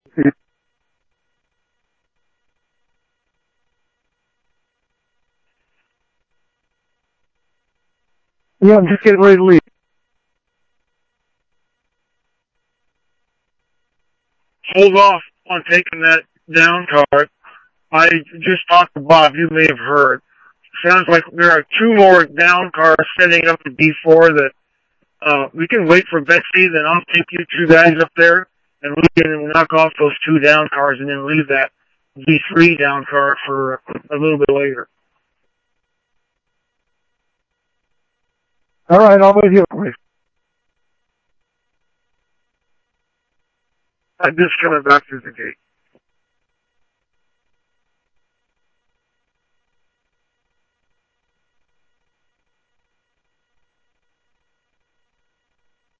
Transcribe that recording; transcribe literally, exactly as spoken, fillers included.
Yeah, I'm just getting ready to leave. Hold off on taking that down car. I just talked to Bob. You may have heard. Sounds like there are two more down cars setting up the B four that uh, we can wait for Betsy. Then I'll take you two guys up there, and we can knock off those two down cars, and then leave that V three down car for a little bit later. All right, I'll wait here. I'm just coming back through the gate.